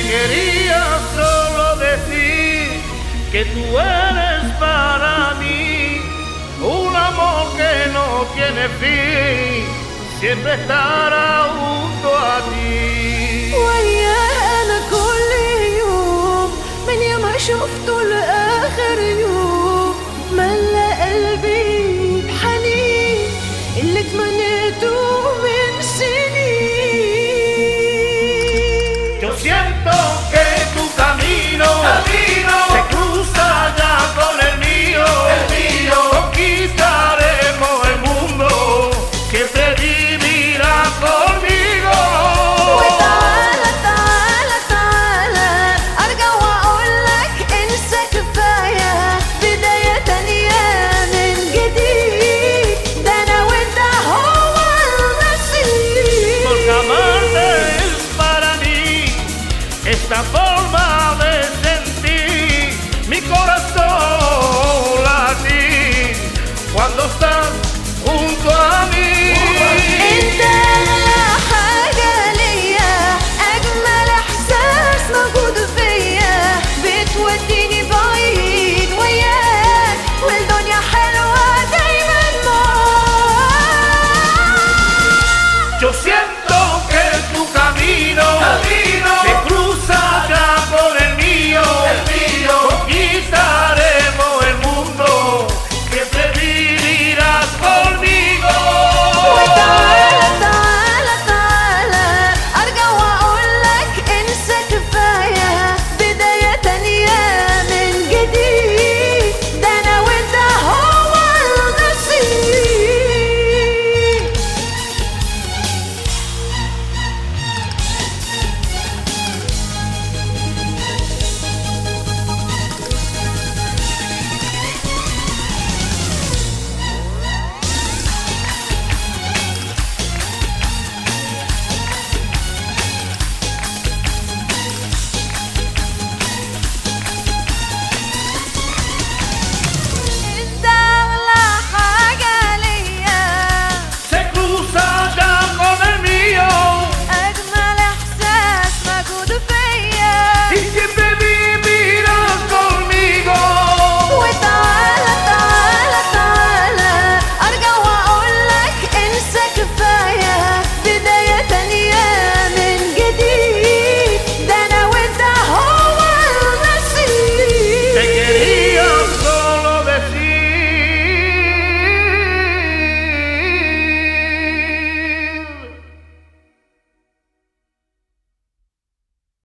quería solo decir que tú eres para mí un amor que no tiene fin, siempre estará junto a ti. وياه أنا كل يوم من يوم شفته لآخر يوم ملأ قلبي بحنين اللي تمنيته من سنين. Yo siento que tu camino se cruza ya con el mío. Conquistaremos el mundo, siempre vivirás conmigo. وتعالى تعالى تعالى أرجع وأقولك انسى كفاية بداية تانية من جديد ده أنا وأنت هو النصيب. Porque amarte es para mí esta forma de sentir mi corazón latir cuando estás